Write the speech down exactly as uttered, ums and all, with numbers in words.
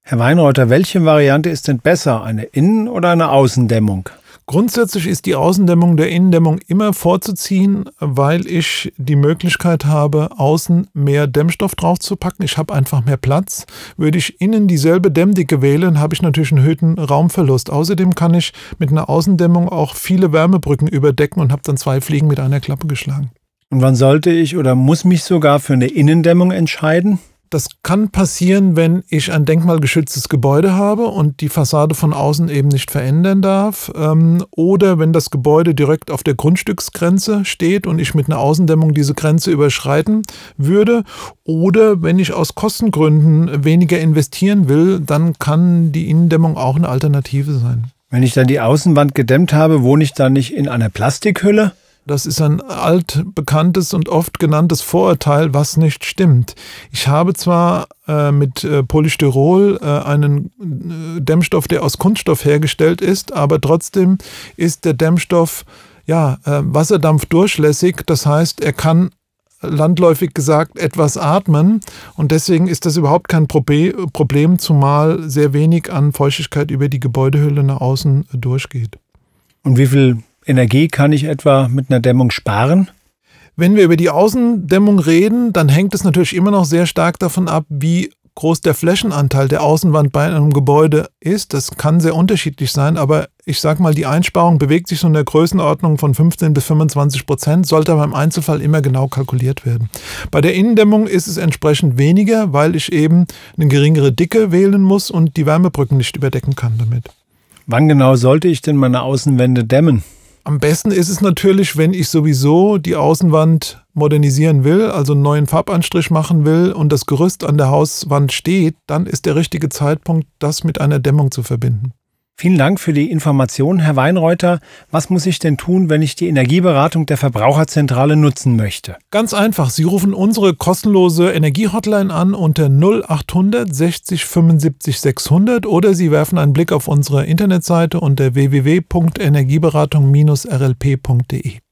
Herr Weinreuther, welche Variante ist denn besser, eine Innen- oder eine Außendämmung? Grundsätzlich ist die Außendämmung der Innendämmung immer vorzuziehen, weil ich die Möglichkeit habe, außen mehr Dämmstoff draufzupacken. Ich habe einfach mehr Platz. Würde ich innen dieselbe Dämmdicke wählen, habe ich natürlich einen erhöhten Raumverlust. Außerdem kann ich mit einer Außendämmung auch viele Wärmebrücken überdecken und habe dann zwei Fliegen mit einer Klappe geschlagen. Und wann sollte ich oder muss mich sogar für eine Innendämmung entscheiden? Das kann passieren, wenn ich ein denkmalgeschütztes Gebäude habe und die Fassade von außen eben nicht verändern darf. Ähm, oder wenn das Gebäude direkt auf der Grundstücksgrenze steht und ich mit einer Außendämmung diese Grenze überschreiten würde. Oder wenn ich aus Kostengründen weniger investieren will, dann kann die Innendämmung auch eine Alternative sein. Wenn ich dann die Außenwand gedämmt habe, wohne ich dann nicht in einer Plastikhülle? Das ist ein altbekanntes und oft genanntes Vorurteil, was nicht stimmt. Ich habe zwar äh, mit äh, Polystyrol äh, einen äh, Dämmstoff, der aus Kunststoff hergestellt ist, aber trotzdem ist der Dämmstoff ja, äh, wasserdampfdurchlässig. Das heißt, er kann landläufig gesagt etwas atmen und deswegen ist das überhaupt kein Probe- Problem, zumal sehr wenig an Feuchtigkeit über die Gebäudehülle nach außen äh, durchgeht. Und wie viel Energie kann ich etwa mit einer Dämmung sparen? Wenn wir über die Außendämmung reden, dann hängt es natürlich immer noch sehr stark davon ab, wie groß der Flächenanteil der Außenwand bei einem Gebäude ist. Das kann sehr unterschiedlich sein, aber ich sage mal, die Einsparung bewegt sich so in der Größenordnung von fünfzehn bis fünfundzwanzig Prozent, sollte aber im Einzelfall immer genau kalkuliert werden. Bei der Innendämmung ist es entsprechend weniger, weil ich eben eine geringere Dicke wählen muss und die Wärmebrücken nicht überdecken kann damit. Wann genau sollte ich denn meine Außenwände dämmen? Am besten ist es natürlich, wenn ich sowieso die Außenwand modernisieren will, also einen neuen Farbanstrich machen will und das Gerüst an der Hauswand steht, dann ist der richtige Zeitpunkt, das mit einer Dämmung zu verbinden. Vielen Dank für die Information, Herr Weinreuther. Was muss ich denn tun, wenn ich die Energieberatung der Verbraucherzentrale nutzen möchte? Ganz einfach. Sie rufen unsere kostenlose Energiehotline an unter null achthundert sechzig fünfundsiebzig sechshundert oder Sie werfen einen Blick auf unsere Internetseite unter w w w punkt energieberatung Bindestrich r l p punkt d e.